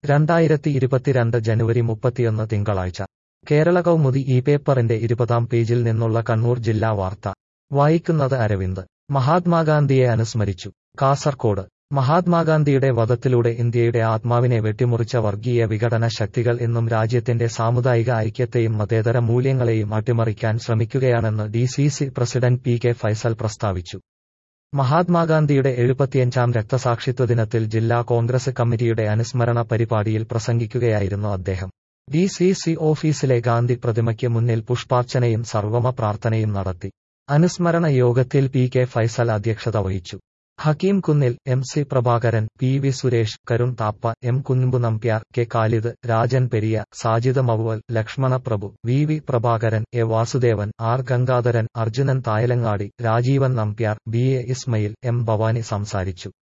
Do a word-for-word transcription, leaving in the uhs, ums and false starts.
രണ്ടായിരത്തി ഇരുപത്തിരണ്ട് ജനുവരി മുപ്പത്തിയൊന്ന് തിങ്കളാഴ്ച കേരള കൗമുദി ഈ പേപ്പറിന്റെ ഇരുപതാം പേജിൽ നിന്നുള്ള കണ്ണൂർ ജില്ലാ വാർത്ത വായിക്കുന്നത് അരവിന്ദ്. മഹാത്മാഗാന്ധിയെ അനുസ്മരിച്ചു. കാസർകോട് മഹാത്മാഗാന്ധിയുടെ വധത്തിലൂടെ ഇന്ത്യയുടെ ആത്മാവിനെ വെട്ടിമുറിച്ച വർഗീയ വിഘടന ശക്തികൾ ഇന്നും രാജ്യത്തിന്റെ സാമുദായിക ഐക്യത്തെയും മതേതര മൂല്യങ്ങളെയും അട്ടിമറിക്കാൻ ശ്രമിക്കുകയാണെന്ന് D C C president P K Faisal പ്രസ്താവിച്ചു. മഹാത്മാഗാന്ധിയുടെ എഴുപത്തിയഞ്ചാം രക്തസാക്ഷിത്വ ദിനത്തിൽ ജില്ലാ കോൺഗ്രസ് കമ്മിറ്റിയുടെ അനുസ്മരണ പരിപാടിയിൽ പ്രസംഗിക്കുകയായിരുന്നു അദ്ദേഹം. ഡി സി സി ഓഫീസിലെ ഗാന്ധി പ്രതിമയ്ക്ക് മുന്നിൽ പുഷ്പാർച്ചനയും സർവമ പ്രാർത്ഥനയും നടത്തി. അനുസ്മരണ യോഗത്തിൽ പി കെ ഫൈസൽ അധ്യക്ഷത വഹിച്ചു. Hakeem Kunnil, M C Prabhakaran, P V Suresh, Karun Thappa, M Kunhambu Nambiar, K Khalid, Rajan Periya, Sajid Mavuval, Lakshmana Prabhu, V V Prabhakaran, A Vasudevan, R Gangadharan, Arjunan Thayalangadi, Rajeevan Nambiar, B A Ismail, M Bhavani സംസാരിച്ചു.